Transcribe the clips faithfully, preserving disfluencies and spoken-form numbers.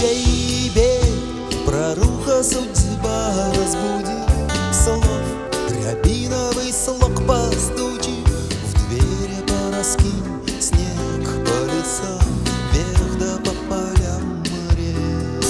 Бей, бей, проруха судьба разбуди, слов рябиновый слог постучи, в двери пораскинь снег по лесам, вверх да по полям рек.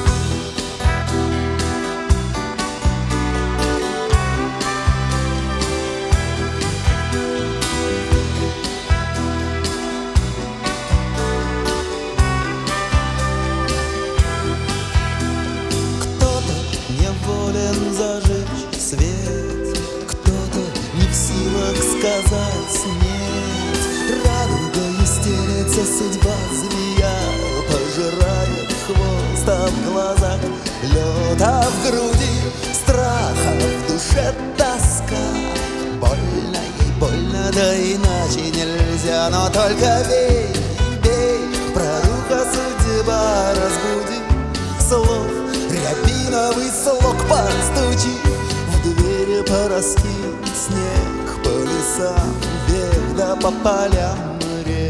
Зажечь свет, кто-то не в силах сказать нет. Радугой стелется судьба, змея пожирает хвост, а в глазах лед, а в груди страх, а в душе тоска. Больно ей, больно, да иначе нельзя, но только бей, бей, проруха судьба разбуди, слов рябиновый слог постучи, в двери пораскинь снег по лесам, вверх да по полям рек.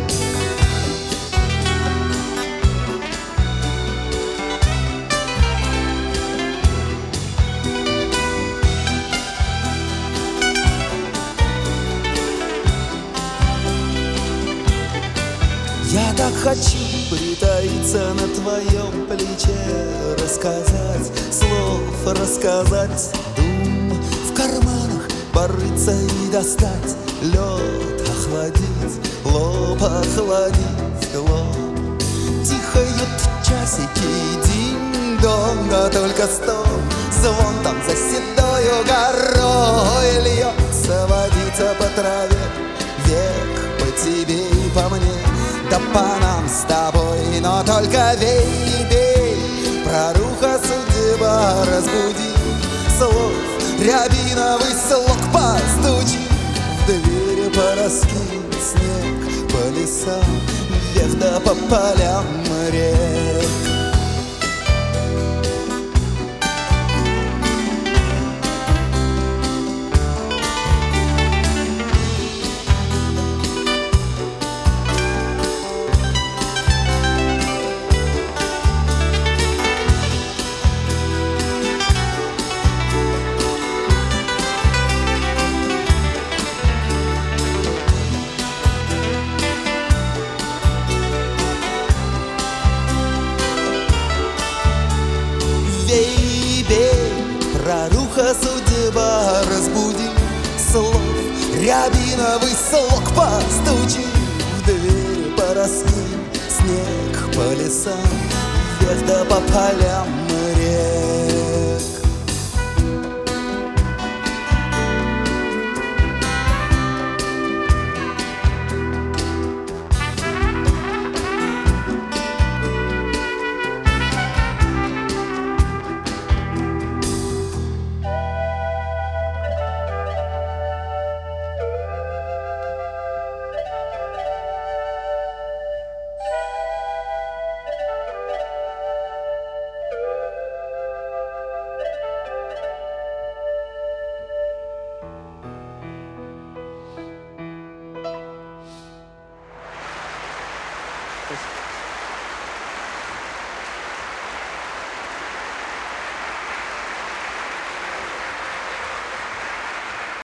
Я так хочу притаиться на твоем плече, рассказать слов, рассказать дум, в карманах порыться и достать лед, охладить лоб, охладить лоб. Тихают часики, динь-дон, да только стоп, звон там за седою горой льется водица по траве, век по тебе и по мне. Да по нам с тобой, но только бей, бей, проруха судьба разбуди, слов рябиновый слог постучи, в двери пораскинь снег по лесам, вверх да по полям рек. Бей, бей, проруха судьба разбуди, слов рябиновый слог постучи, в двери пораскинь снег по лесам, вверх да по полям рек.